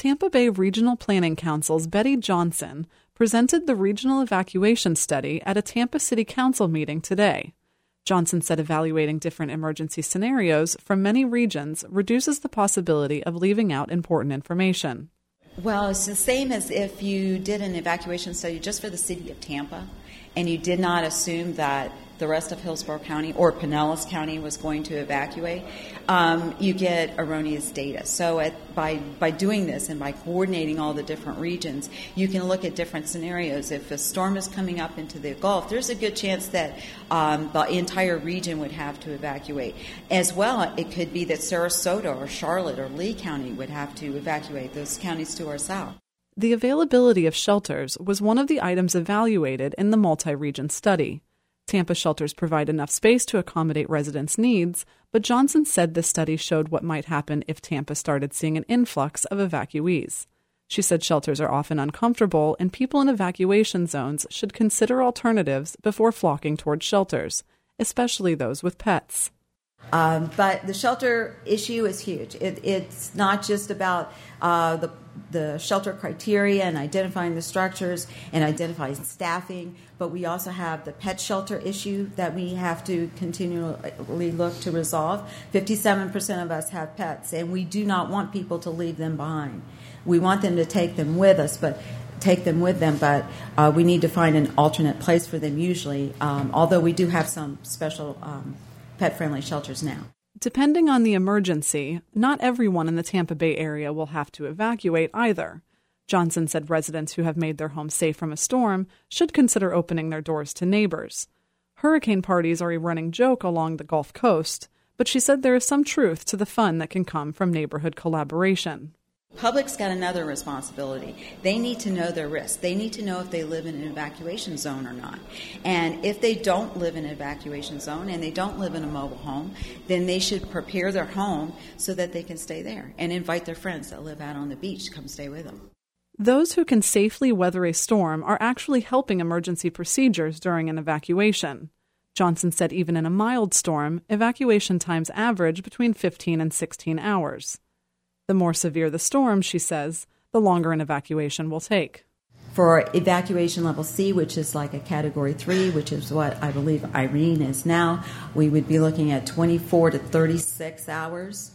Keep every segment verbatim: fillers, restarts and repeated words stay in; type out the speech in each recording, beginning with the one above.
Tampa Bay Regional Planning Council's Betty Johnson presented the Regional Evacuation Study at a Tampa City Council meeting today. Johnson said evaluating different emergency scenarios from many regions reduces the possibility of leaving out important information. Well, it's the same as if you did an evacuation study just for the city of Tampa, and you did not assume that the rest of Hillsborough County or Pinellas County was going to evacuate. Um, you get erroneous data. So at, by by doing this and by coordinating all the different regions, you can look at different scenarios. If a storm is coming up into the Gulf, there's a good chance that um, the entire region would have to evacuate. As well, it could be that Sarasota or Charlotte or Lee County would have to evacuate, those counties to our south. The availability of shelters was one of the items evaluated in the multi-region study. Tampa shelters provide enough space to accommodate residents' needs, but Johnson said the study showed what might happen if Tampa started seeing an influx of evacuees. She said shelters are often uncomfortable and people in evacuation zones should consider alternatives before flocking towards shelters, especially those with pets. Um, but the shelter issue is huge. It, it's not just about uh, the the shelter criteria and identifying the structures and identifying staffing, but we also have the pet shelter issue that we have to continually look to resolve. fifty-seven percent of us have pets, and we do not want people to leave them behind. We want them to take them with us, but take them with them, but uh, we need to find an alternate place for them usually, um, although we do have some special um, pet-friendly shelters now. Depending on the emergency, not everyone in the Tampa Bay area will have to evacuate either. Johnson said residents who have made their homes safe from a storm should consider opening their doors to neighbors. Hurricane parties are a running joke along the Gulf Coast, but she said there is some truth to the fun that can come from neighborhood collaboration. Public's got another responsibility. They need to know their risks. They need to know if they live in an evacuation zone or not. And if they don't live in an evacuation zone and they don't live in a mobile home, then they should prepare their home so that they can stay there and invite their friends that live out on the beach to come stay with them. Those who can safely weather a storm are actually helping emergency procedures during an evacuation. Johnson said even in a mild storm, evacuation times average between fifteen and sixteen hours. The more severe the storm, she says, the longer an evacuation will take. For evacuation level C, which is like a category three, which is what I believe Irene is now, we would be looking at twenty-four to thirty-six hours.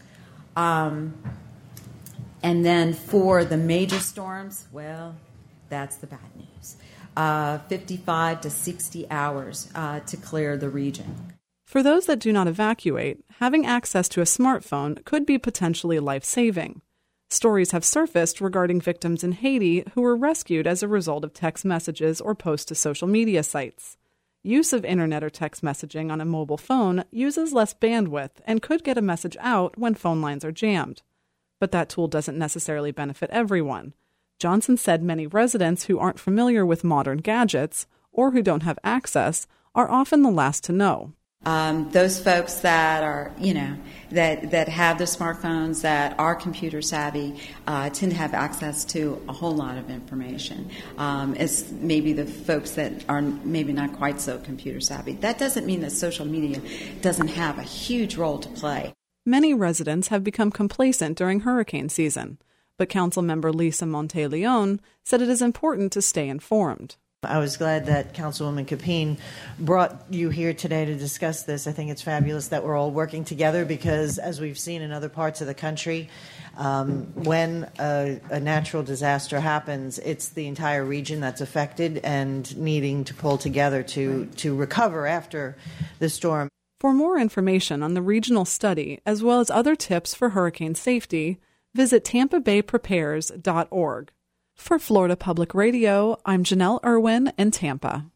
Um, and then for the major storms, well, that's the bad news. Uh, fifty-five to sixty hours uh, to clear the region. For those that do not evacuate, having access to a smartphone could be potentially life-saving. Stories have surfaced regarding victims in Haiti who were rescued as a result of text messages or posts to social media sites. Use of internet or text messaging on a mobile phone uses less bandwidth and could get a message out when phone lines are jammed. But that tool doesn't necessarily benefit everyone. Johnson said many residents who aren't familiar with modern gadgets or who don't have access are often the last to know. Um, those folks that are, you know, that, that have the smartphones, that are computer savvy, uh, tend to have access to a whole lot of information. Um, it's maybe the folks that are maybe not quite so computer savvy. That doesn't mean that social media doesn't have a huge role to play. Many residents have become complacent during hurricane season, but Councilmember Lisa Monteleone said it is important to stay informed. I was glad that Councilwoman Capeen brought you here today to discuss this. I think it's fabulous that we're all working together because, as we've seen in other parts of the country, um, when a, a natural disaster happens, it's the entire region that's affected and needing to pull together to, to recover after the storm. For more information on the regional study, as well as other tips for hurricane safety, visit tampa bay prepares dot org. For Florida Public Radio, I'm Janelle Irwin in Tampa.